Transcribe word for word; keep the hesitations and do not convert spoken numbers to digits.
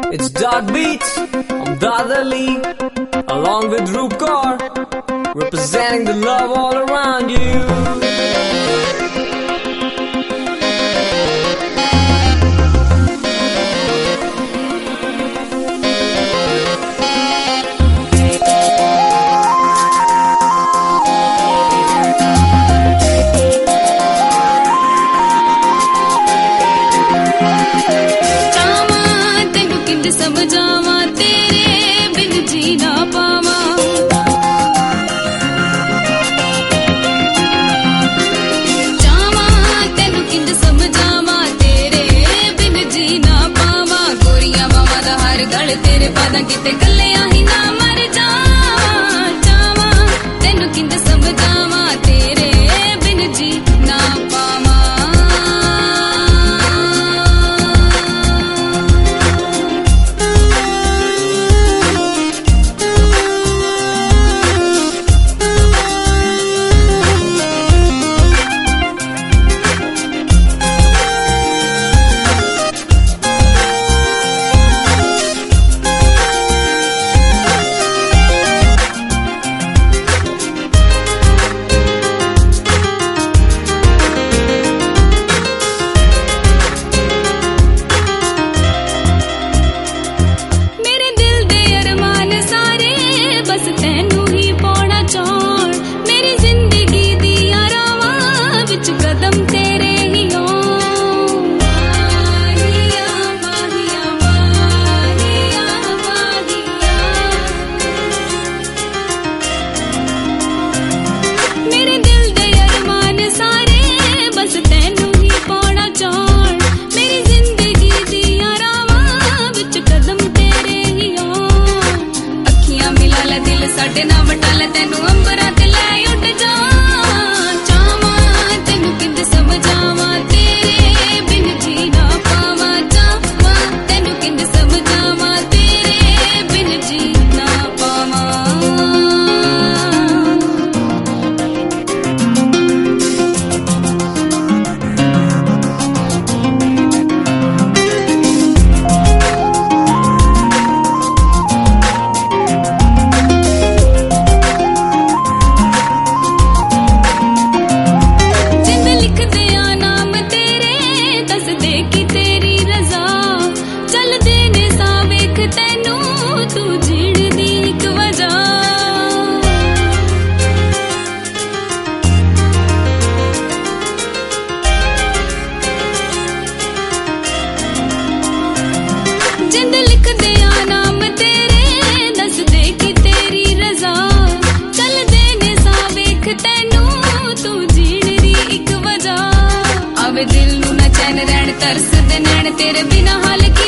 It's Dark Beats, I'm Dada Lee, along with Rupkar, representing the love all around you. समझावा तेरे बिन जी ना पावा, जावा तेनू किंद समझावा तेरे बिन जी ना पावा। गोरिया मावा दा हर गल तेरे पादा किते कल्लिया ही ना मर जावा, जावा तेनू किंद समझावा तेरे बिन जी ना पावा। साडे ना वटाला तेनू अंबरा ते लै उठ जा, चावा तेनू किंद समझावा तेरे बिन जी ना पावा, चावा तेनू किंद समझावा तेरे बिन जी ना पावा। जिंद लिख दिया नाम तेरे दस दे की तेरी रजा, चल देने सा वेख तेनू तू जीण दी इक वजह। आवे दिल नू ना चैन रहन तरस दे नैन तेरे बिना हाल की